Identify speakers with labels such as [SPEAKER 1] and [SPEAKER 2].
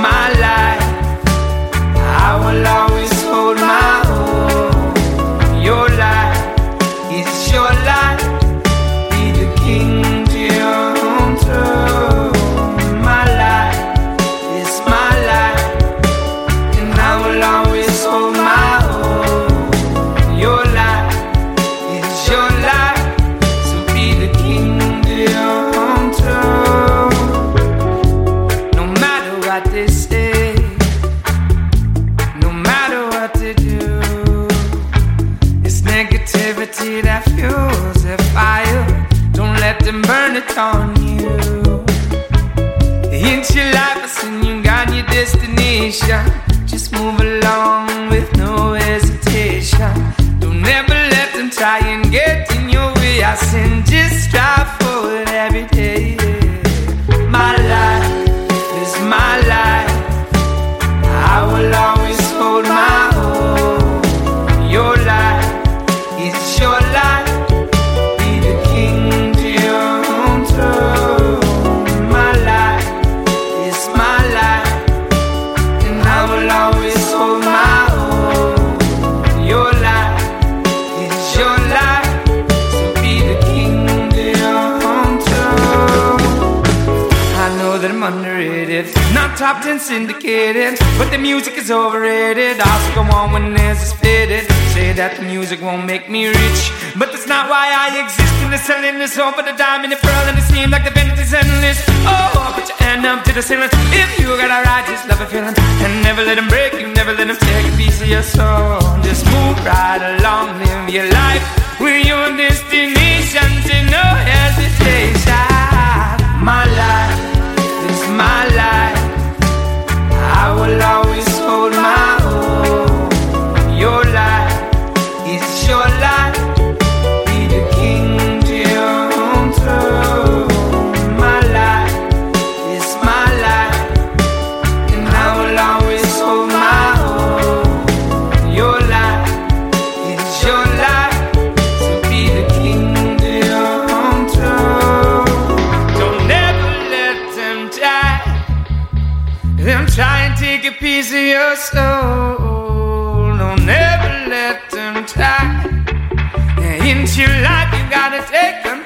[SPEAKER 1] my life. I will always hold my own. Your life is your life. Be the king to your own throne. My life is my life, and I will always hold my own. Your life is your life, so be the king to your own throne. No matter what they say, no matter what they do, it's negativity that fuels their fire. Don't let them burn it on you. It's your life, I seen you got your destination. Just move along with no hesitation. Don't ever let them try and get in your way. I said just strive forward every day. My life is my life. I will always hold my own. Your life is your life. Be the king to your own throne. My life is my life, and I will always hold my own. Your life is your life, so be the king to your own throne. I know that I'm underrated, not top 10 syndicated, but the music is overrated. I also go on when there's a fitted. Say that the music won't make me rich, but that's not why I exist. In the selling this hope for the diamond, the pearl, and it seems like the vanity's endless. Oh, put your hand up to the ceiling. If you got a right, just love a feeling, and never let them break you, never let them take a piece of your soul. Just move right along, live your life with your destination to no hesitation. My life is my life. I will always hold my own. Your life is your life. Be the king to your own throne. My life is my life, and I will always hold my own. Your life is your life, so be the king to your own throne. Don't ever let them try. Them try and take a piece of your soul. Don't ever let them try. Into your life you gotta take them